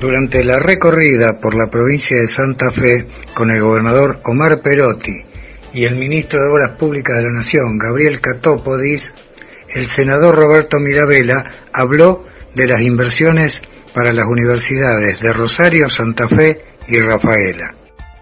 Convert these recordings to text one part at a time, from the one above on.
Durante la recorrida por la provincia de Santa Fe con el gobernador Omar Perotti y el ministro de Obras Públicas de la Nación, Gabriel Catopodis, el senador Roberto Mirabella habló de las inversiones para las universidades de Rosario, Santa Fe y Rafaela.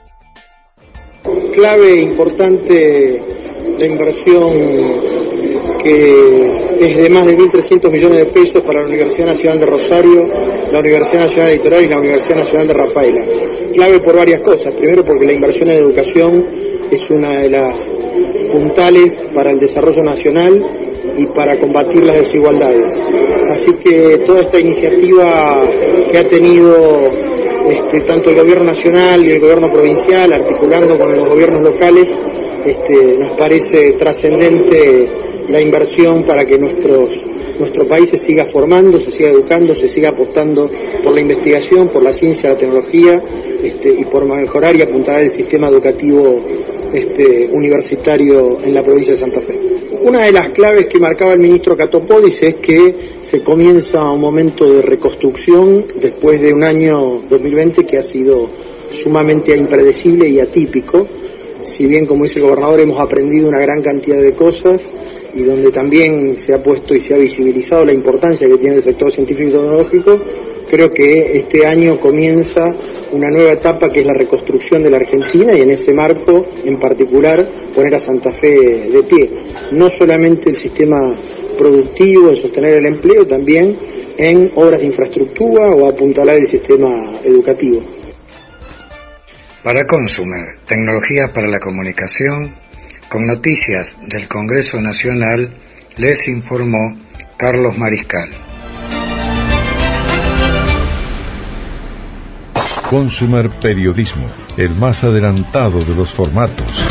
Clave importante la inversión que es de más de 1.300 millones de pesos para la Universidad Nacional de Rosario, la Universidad Nacional de Litoral y la Universidad Nacional de Rafaela. Clave por varias cosas. Primero, porque la inversión en educación es una de las puntales para el desarrollo nacional y para combatir las desigualdades. Así que toda esta iniciativa que ha tenido tanto el gobierno nacional y el gobierno provincial, articulando con los gobiernos locales, nos parece trascendente la inversión para que nuestro país se siga formando, se siga educando, se siga apostando por la investigación, por la ciencia, la tecnología, y por mejorar y apuntalar el sistema educativo universitario en la provincia de Santa Fe. Una de las claves que marcaba el ministro Catopodis es que se comienza un momento de reconstrucción después de un año 2020 que ha sido sumamente impredecible y atípico. Si bien, como dice el gobernador, hemos aprendido una gran cantidad de cosas y donde también se ha puesto y se ha visibilizado la importancia que tiene el sector científico y tecnológico, creo que este año comienza una nueva etapa que es la reconstrucción de la Argentina y en ese marco, en particular, poner a Santa Fe de pie. No solamente el sistema productivo, en sostener el empleo, también en obras de infraestructura o apuntalar el sistema educativo. Para Consumer, tecnologías para la comunicación, con noticias del Congreso Nacional, les informó Carlos Mariscal. Consumer Periodismo, el más adelantado de los formatos.